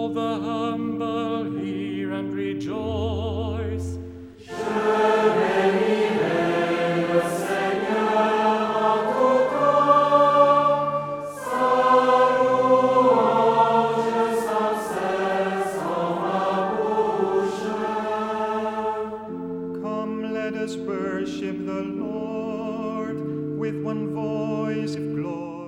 All the humble hear and rejoice. Come, let us worship the Lord with one voice of glory.